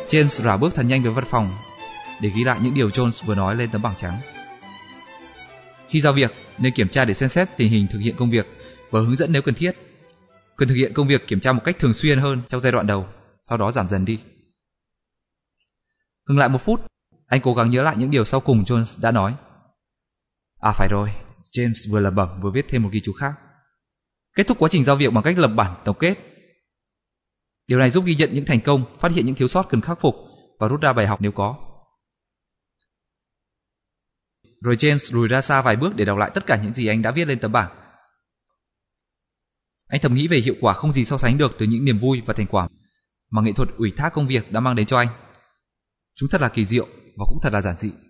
James rảo bước thật nhanh về văn phòng để ghi lại những điều Jones vừa nói lên tấm bảng trắng. Khi giao việc, nên kiểm tra để xem xét tình hình thực hiện công việc và hướng dẫn nếu cần thiết. Cần thực hiện công việc kiểm tra một cách thường xuyên hơn trong giai đoạn đầu, sau đó giảm dần đi. Ngừng lại 1 phút, anh cố gắng nhớ lại những điều sau cùng Jones đã nói. À phải rồi, James vừa lẩm bẩm vừa viết thêm một ghi chú khác. Kết thúc quá trình giao việc bằng cách lập bản tổng kết. Điều này giúp ghi nhận những thành công, phát hiện những thiếu sót cần khắc phục và rút ra bài học nếu có. Rồi James lùi ra xa vài bước để đọc lại tất cả những gì anh đã viết lên tấm bảng. Anh thầm nghĩ về hiệu quả không gì so sánh được từ những niềm vui và thành quả mà nghệ thuật ủy thác công việc đã mang đến cho anh. Chúng thật là kỳ diệu và cũng thật là giản dị.